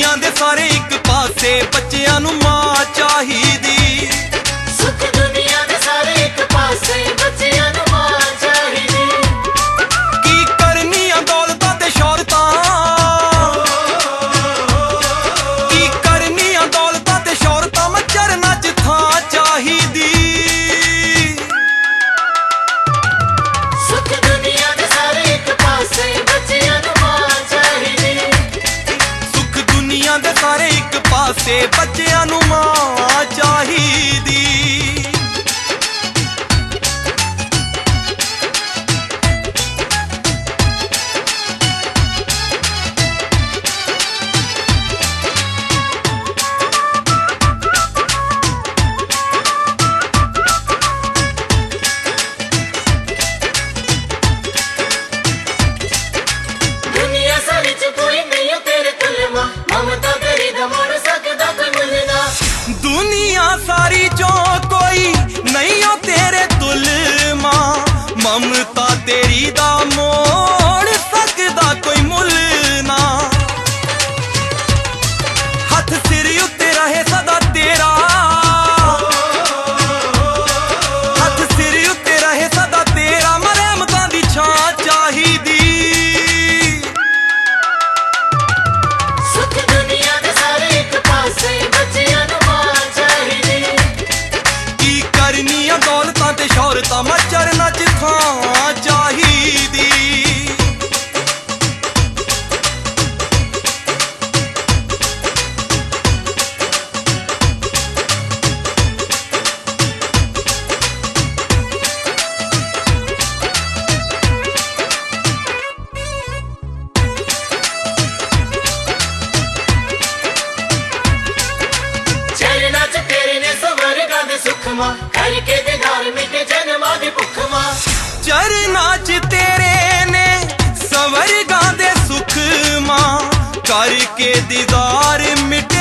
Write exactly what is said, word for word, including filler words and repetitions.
दुनिया दे सारे एक पासे बच्चियां नू मां चाहिदी। सुख दुनिया दे सारे एक पासे बच्चियां नू मां चाहिदी। की करनियां दौलतां ते शोहरतां, की करनियां दौलतां ते शोहरतां मैं चरना च थां चाहिदी। सुख दुनिया दे सारे एक पासे बच्चियां नू मां चाहिदी। सुख दुनिया दे सारे एक पासे बच्चियां नू मां चाहिदी। दुनिया सारी च कोई नहीं हो तेरे तुलमा, ममता तेरी दा मोड़ सकदा कोई मुलना। दुनिया सारी चो कोई नहीं हो तेरे तुलमा, ममता तेरी दा मोड़ सकदा कोई मुल ना। हथ सिर उत्ते रहे सदा तेरा, हथ सिर उत्ते रहे सदा तेरा, मरहमतां दी छां चाहिदी। सुख दुनिया दे सारे एक पासे बच्चियां नू मां चाहिदी। की करनियां दौलतां ते शोहरतां मैं चरना च थां चाहिदी। चरना च तेरे ने स्वर्गां दे सुख मां, करके ते धार्मिक जन्मां दी भुख मां। चरना च तेरे ने स्वर्गां दे सुख मां, करके दीदार मिट